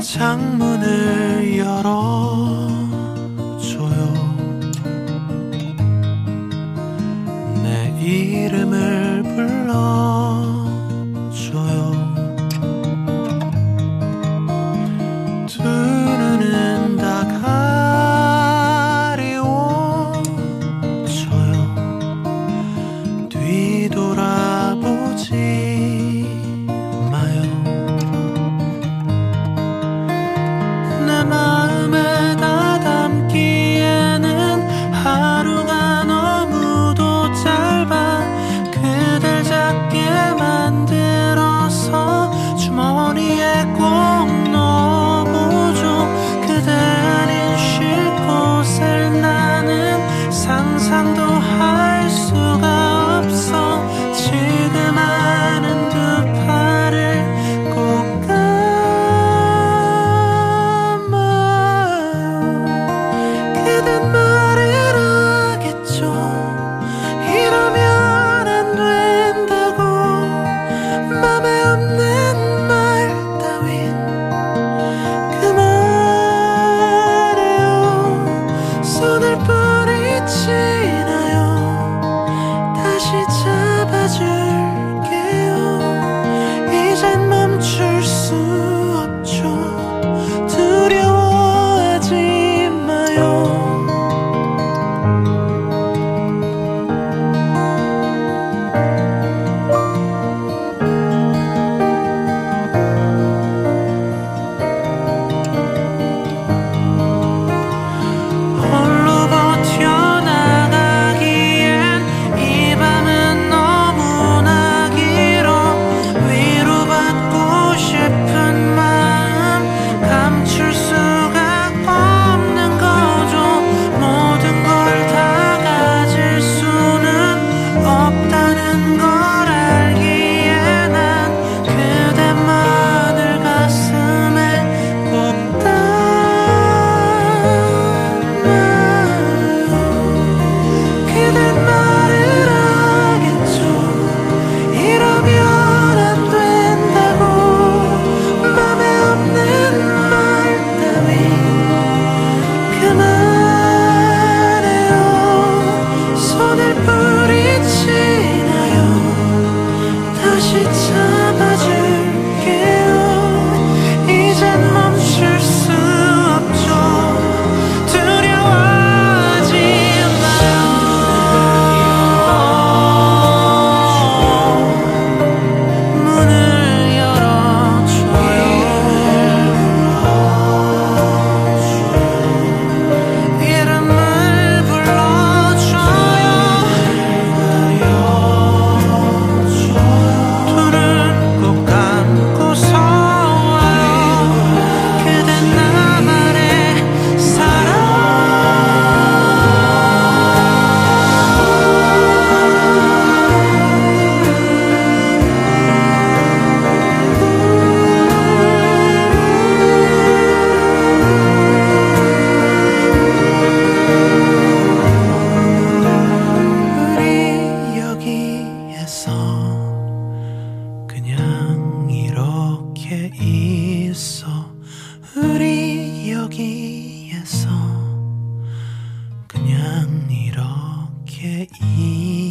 창문을 열어줘요. 내 이름을 불러줘요. 두 눈은 다 가리워줘요. 뒤돌아보지 마요. 내 마음에 다 담기에는 하루가 너무도 짧아. 그댈 작게 만들어서 주머니에 꼭 넣어보죠. 그대 아닌 쉴 곳을 나는 상상도 할 수가 없어. 지금 아는 두 팔을 꼭 그댄 말을 하겠죠. 이러면 안 된다고. 맘에 없는 말 따윈 그만해요. 손을 뿌리치나요. 다시 잡아줄게요. 이젠 멈출 수 없죠. 두려워하지 마요. 홀로 버텨나가기엔 이 밤은 너무나 길어. 위로받고 싶은 마음 감출 수가 없는 거죠. 모든 걸 다 가질 수는 없다는 걸 알기에 난 그대만을 가슴에 꼭 담아요. 그댄 말을 하겠죠. 이러면 안 된다고. 맘에 없는 말 따윈 그만해요. 손을 뿌리치나요. 다시 잡아줄게요. 이젠 멈출 수 없죠. 두려워하지 마요. 문을 열어줘요. 이름을 불러줘요. 둘은 꼭 감고서 와요. 그댄 나만의 사랑. 우리 여기에서 그냥 이렇게 있어. 우리 여기에서 그냥 이렇게 있어.